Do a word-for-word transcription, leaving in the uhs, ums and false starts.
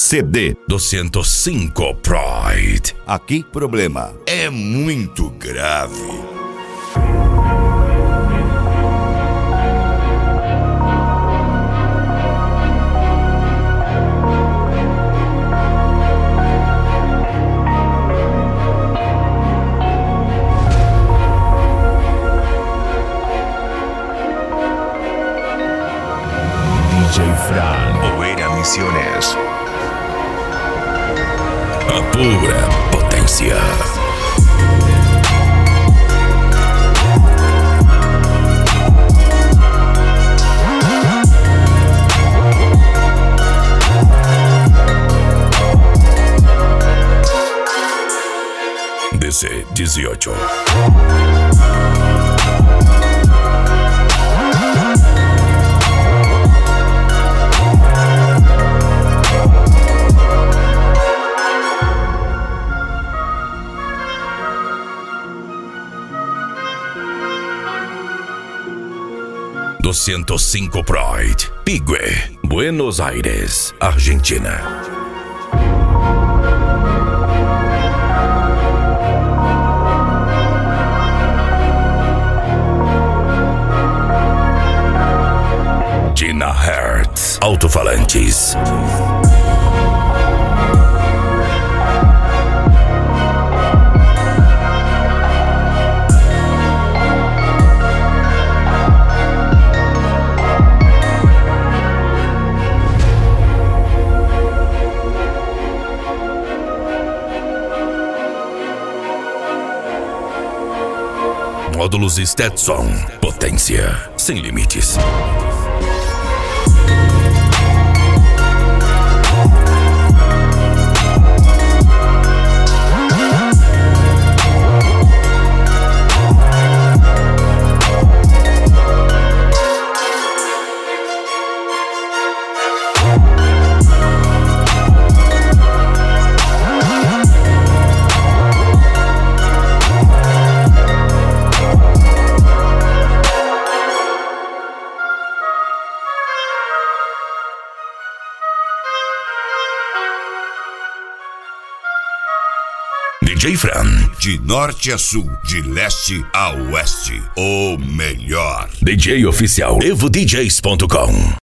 C D. duzentos e cinco Pride. Aqui, problema é muito grave. D J Fran. Oera Misiones. A pura potência. D C dezoito. duzentos e cinco Pride. Pigue, Buenos Aires, Argentina. Gina Hertz, alto-falantes. Módulos Stetson, potência sem limites. D J Fran. De norte a sul, de leste a oeste, o melhor. D J oficial, evo d js ponto com.